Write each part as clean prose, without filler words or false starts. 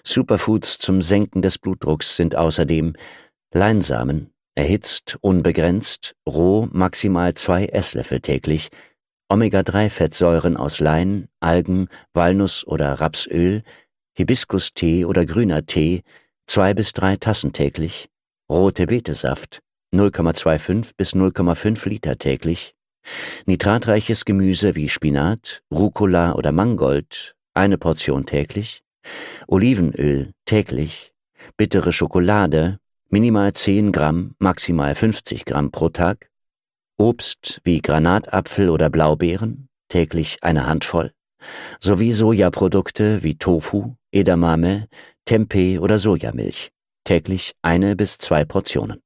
Superfoods zum Senken des Blutdrucks sind außerdem Leinsamen, erhitzt, unbegrenzt, roh maximal 2 Esslöffel täglich, Omega-3-Fettsäuren aus Lein, Algen, Walnuss- oder Rapsöl, Hibiskus-Tee oder grüner Tee, 2 bis 3 Tassen täglich, rote Betesaft, 0,25 bis 0,5 Liter täglich, nitratreiches Gemüse wie Spinat, Rucola oder Mangold, 1 Portion täglich, Olivenöl täglich, bittere Schokolade, minimal 10 Gramm, maximal 50 Gramm pro Tag, Obst wie Granatapfel oder Blaubeeren, täglich eine Handvoll, sowie Sojaprodukte wie Tofu, Edamame, Tempeh oder Sojamilch, täglich 1 bis 2 Portionen.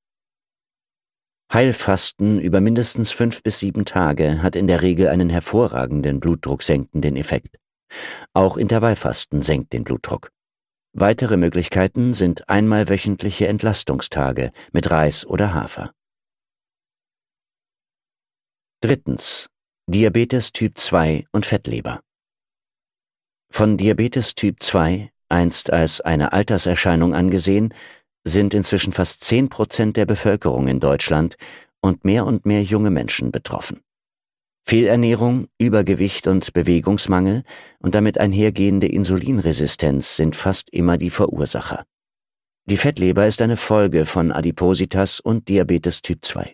Heilfasten über mindestens 5 bis 7 Tage hat in der Regel einen hervorragenden blutdrucksenkenden Effekt. Auch Intervallfasten senkt den Blutdruck. Weitere Möglichkeiten sind einmal wöchentliche Entlastungstage mit Reis oder Hafer. 3. Diabetes Typ 2 und Fettleber. Von Diabetes Typ 2, einst als eine Alterserscheinung angesehen, sind inzwischen fast 10% der Bevölkerung in Deutschland und mehr junge Menschen betroffen. Fehlernährung, Übergewicht und Bewegungsmangel und damit einhergehende Insulinresistenz sind fast immer die Verursacher. Die Fettleber ist eine Folge von Adipositas und Diabetes Typ 2.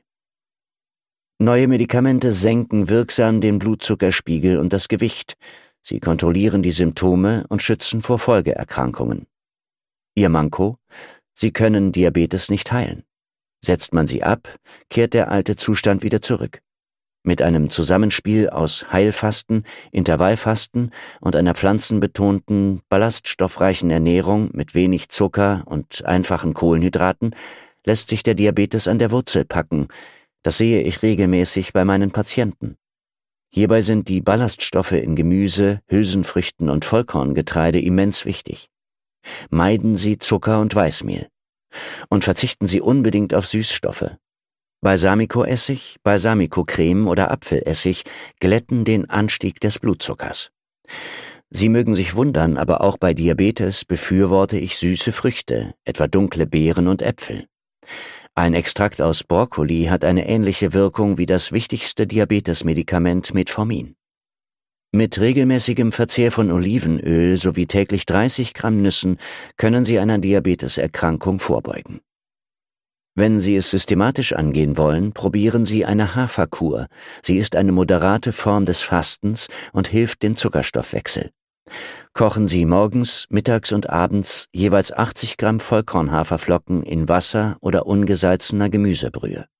Neue Medikamente senken wirksam den Blutzuckerspiegel und das Gewicht. Sie kontrollieren die Symptome und schützen vor Folgeerkrankungen. Ihr Manko: Sie können Diabetes nicht heilen. Setzt man sie ab, kehrt der alte Zustand wieder zurück. Mit einem Zusammenspiel aus Heilfasten, Intervallfasten und einer pflanzenbetonten, ballaststoffreichen Ernährung mit wenig Zucker und einfachen Kohlenhydraten lässt sich der Diabetes an der Wurzel packen. Das sehe ich regelmäßig bei meinen Patienten. Hierbei sind die Ballaststoffe in Gemüse, Hülsenfrüchten und Vollkorngetreide immens wichtig. Meiden Sie Zucker und Weißmehl. Und verzichten Sie unbedingt auf Süßstoffe. Balsamicoessig, Balsamicocreme oder Apfelessig glätten den Anstieg des Blutzuckers. Sie mögen sich wundern, aber auch bei Diabetes befürworte ich süße Früchte, etwa dunkle Beeren und Äpfel. Ein Extrakt aus Brokkoli hat eine ähnliche Wirkung wie das wichtigste Diabetesmedikament Metformin. Mit regelmäßigem Verzehr von Olivenöl sowie täglich 30 Gramm Nüssen können Sie einer Diabeteserkrankung vorbeugen. Wenn Sie es systematisch angehen wollen, probieren Sie eine Haferkur. Sie ist eine moderate Form des Fastens und hilft dem Zuckerstoffwechsel. Kochen Sie morgens, mittags und abends jeweils 80 Gramm Vollkornhaferflocken in Wasser oder ungesalzener Gemüsebrühe.